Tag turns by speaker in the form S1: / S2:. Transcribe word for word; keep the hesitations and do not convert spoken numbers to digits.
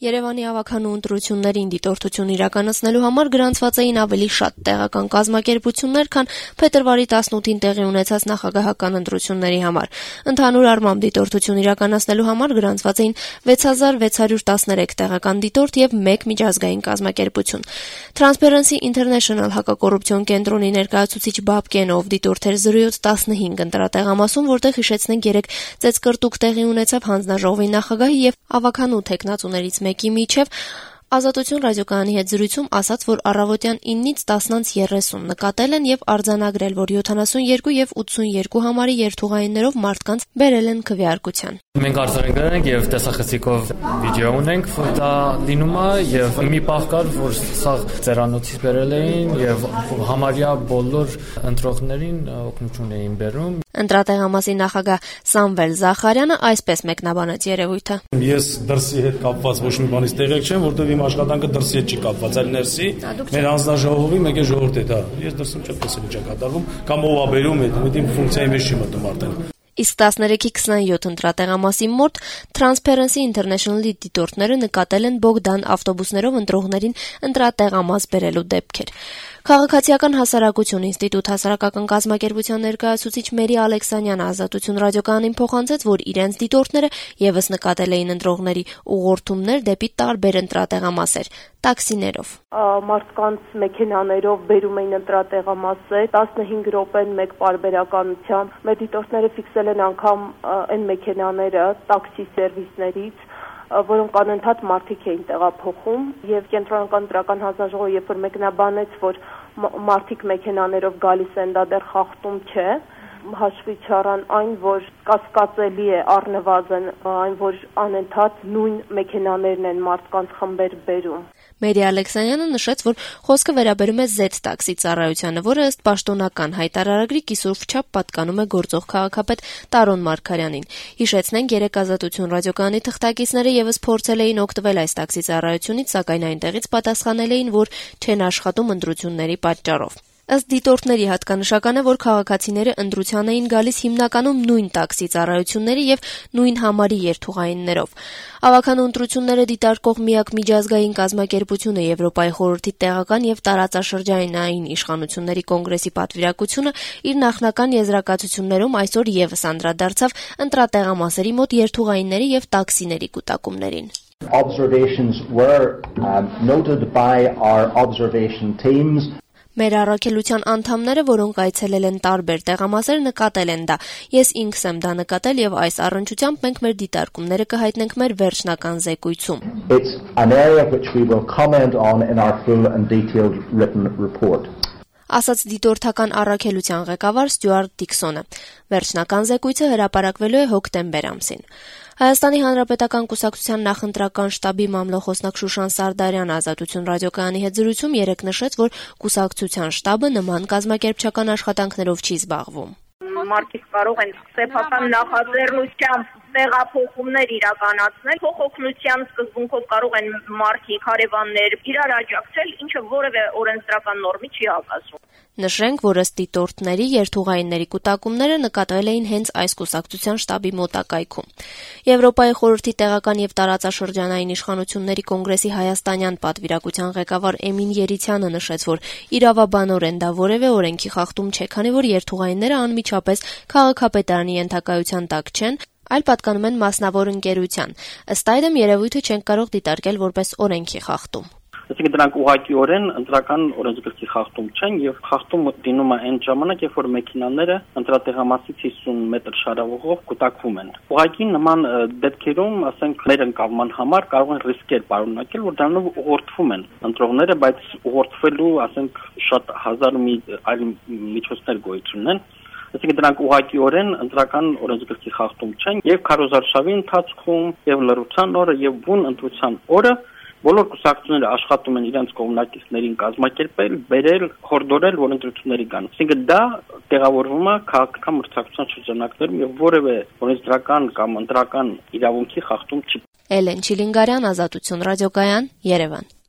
S1: Երևանի ավագանու ընտրություններին դիտորդություն իրականացնելու համար գրանցված էին ավելի շատ տեղական կազմակերպություններ, քան փետրվարի տասնութին տեղի ունեցած նախագահական ընտրությունների համար։ Ընդհանուր առմամբ դիտորդություն իրականացնելու համար գրանցված էին վեց հազար վեց հարյուր տասներեք տեղական դիտորդ եւ մեկ միջազգային կազմակերպություն։ Transparency International հակակոռուպցիոն կենտրոնի ներկայացուցիչ Բաբկենով դիտորդ էր զրոյոց տասնհինգ ընտրատեղամասում, որտեղ հիշեցնենք երեք ծեծկրտուկ տեղի ունեցավ հանձնաժողովի նախագահի եւ ավագանու թեկնածուներից մեկի միջև։ Ազատություն ռադիոկայանի հետ զրույցում ասաց, որ առավոտյան իննից տասնից երեսուն նկատել են եւ արձանագրել, որ յոթանասունյերկու եւ ութսունյերկու համարի երթուղայիններով մարդկանց բերել են քվեարկության։
S2: Մենք արձանագրել ենք եւ տեսախցիկով վիդեո ունենք, որ դա լինում է եւ մի պահ կար, որ սա ծերանոցից բերել էին եւ համարյա բոլոր ընտրողներին օգնություն էին բերում։
S1: Ընտրատեղամասի նախագահ Սամվել Զախարյանը այսպես մեկնաբանեց երևույթը։
S3: Ես դրսի հետ կապված ոչ մի բանից տեղեկ չեմ, որտեղ իմ աշխատանքը դրսի հետ չի կապված, այլ ներսի։ Մեր հանձնաժողովի մեկ է ժողովուրդ է դա։ Ես դրսում չեմ տեսել ինչ է կատարվում, կամ ով է բերում, այդ իմ ֆունկցիայի մեջ չի մտնում արդեն։
S1: Իսկ տասներեքի քսանյոթ ընտրատեղամասի մոտ Transparency International-ի դիտորդները նկատել են Բոգդան ավտոբուսներով ընտրողներին ընտրատեղամաս բերելու դեպքեր։ Քաղաքացիական հասարակություն ինստիտուտ հասարակական կազմակերպության ներկայացուցիչ Մերի Ալեքսանյանը Ազատություն ռադիոկայանին փոխանցեց, որ իրենց դիտորդները եւս նկատել էին ընտրողների ուղղորդումներ դեպի տարբեր ընտրատեղամասեր, տաքսիներով։
S4: Մարդկանց մեքենաներով բերում էին ընտրատեղամասեր, տասնհինգ րոպեն մեկ պարբերականությամբ։ Մեր դիտորդները ֆիքսել են անգամ այն մեքենաները տաքսի սերվիսներից, որոնք անընդհատ մարդիկ էին տեղափոխում, եւ կենտրոնական ընտրական հանձնաժողովը երբ որ մեկնաբանեց, որ մարդիկ մեքենաներով գալիս են, դա դեռ խախտում չէ, հաշվի չառան այն, որ կասկածելի է առնվազն այն, որ անընդհատ նույն մեքենաներն են մարդկանց խմբեր բերում։
S1: Մերի Ալեքսանյանը նշեց, որ խոսքը վերաբերում է զեդ տաքսի ծառայությանը, որը ըստ պաշտոնական հայտարարագրի կիսուրվչափ պատկանում է գործող քաղաքապետ Տարոն Մարգարյանին։ Հիշեցնենք, երեք Ազատություն ռադիոկայանի թղթակիցները եւս փորձել էին օգտվել այս տաքսի ծառայությունից, սակայն այնտեղից պատասխանել էին, որ չեն աշխատում ընտրությունների պատճառով։ Ըստ դիտորդների հատկանշական է, որ քաղաքացիները ընտրության էին գալիս հիմնականում նույն տաքսի ծառայությունների եւ նույն համարի երթուղայիններով։ Ավագանու ընտրությունները դիտարկող միակ միջազգային կազմակերպությունը Եվրոպայի խորհրդի տեղական եւ տարածաշրջանային իշխանությունների կոնգրեսի պատվիրակությունը իր նախնական եզրակացություններում այսօր եւս անդրադարձավ ընտրատեղամասերի մոտ երթուղայինների եւ տաքսիների կուտակումներին։
S5: Observations were um, noted by our observation teams.
S1: Մեր առաքելության անդամները, որոնք այցելել են տարբեր տեղամասեր, նկատել են դա։ Ես ինքս եմ դա նկատել եւ այս առնչությամբ մենք մեր դիտարկումները կհայտնենք մեր վերջնական զեկույցում։
S5: It's an area which we will comment on in our full and detailed written report.
S1: Ասաց դիտորդական առաքելության ղեկավար Ստյուարտ Դիքսոնը։ Վերջնական զեկույցը հրապարակվելու է հոկտեմբեր ամսին։ Հայաստանի Հանրապետական կուսակցության նախընտրական շտաբի մամլոխոսնակ Շուշան Սարդարյանը Ազատություն ռադիոկայանի հետ զրույցում երեկ նշեց, որ կուսակցության շտաբը նման կազմակերպչական աշխատանքներով չի զբաղվում։
S6: Մարդիկ կարող են սեփական նախաձեռնությամբ տեղափոխումներ իրականացնել, փոխօգնության սկզբունքով կարող են մարդիկ, հարևաններ իրար աջակցել, ինչը որևէ օրենսդրական նորմի չի հակասում։
S1: Նշենք, որ ըստ դիտորդների երթուղայինների կուտակումները նկատվել էին հենց այս կուսակցության շտաբի մոտակայքում։ Եվրոպայի խորհրդի տեղական եւ տարածաշրջանային իշխանությունների կոնգրեսի հայաստանյան պատվիրակության ղեկավար Էմին Երիցյանը նշեց, որ իրավաբանորեն դա որևէ օրենքի խախտում չէ, քանի որ երթուղայինները անմիջապես քաղաքապետարանի ենթակայության տակ չեն, այլ պատկանում են մասնավոր ընկերության։ Ըստ այդմ երևույթը չենք կարող դիտարկել որպես օրենքի խախտում։
S7: Այսինքն դրանք ուղղակիորեն ընտրական օրենսգրքի խախտում չեն եւ խախտումը դինում է այն ժամանակ, երբ որ մեքենաները ընտրատեղամասից հիսուն մետր շարավողով կուտակվում են։ Ուղղակի նման դեպքերում, ասենք, մեր ընկալման համար կարող են ռիսկեր պարունակել, որ դրանով ուղղորդվում են ընտրողները, բայց ուղղորդվելու, ասենք, շատ հազար մի այլ միջոցներ գոյություն ունեն։ Այսինքն դրանք ուղղակիորեն ընտրական օրենսգրքի խախտում չեն եւ քարոզարշավի ընթացքում եւ լրության օրը եւ բուն ընտրության օրը բոլոր կուսակցությունները աշխատում են իրենց կողմնակիցներին կազմակերպել, բերել, խորդորել, որ ընտրությունների գան։ Այսինքն դա տեղավորվում է քաղաքական մրցակցության շրջանակներում եւ որևէ օրենսդրական կամ ընտրական իրավունքի խախտում չի։
S1: Էլեն Չիլինգարյան, Ազատություն ռադիոկայան, Երևան։